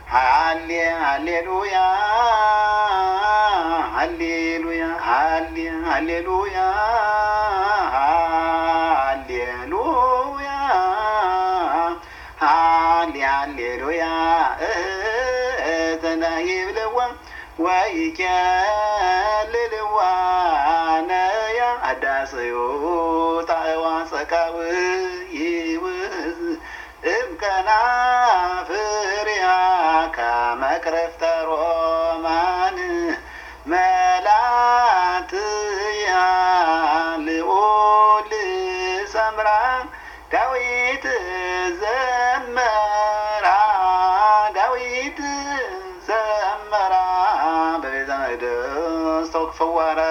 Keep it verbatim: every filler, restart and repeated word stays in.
ሃሌ ሃሌሉያ ሃሌሉያ ሃሌ ሃሌሉያ ሃሌሉያ ሃሌ ሃሌሉያ ተናይብልዋ ወይከልልዋ ነያ አዳሰዮ ጣዋ ጸቃው ይውዝ እምከና ፍሪያ ከመቅረፍተ ሮማን መላትያ ልዑል ሰምራ ዳዊት ዘመራ ዳዊት ዘመራ በቤተ መቅደስ ተወክፈዋራ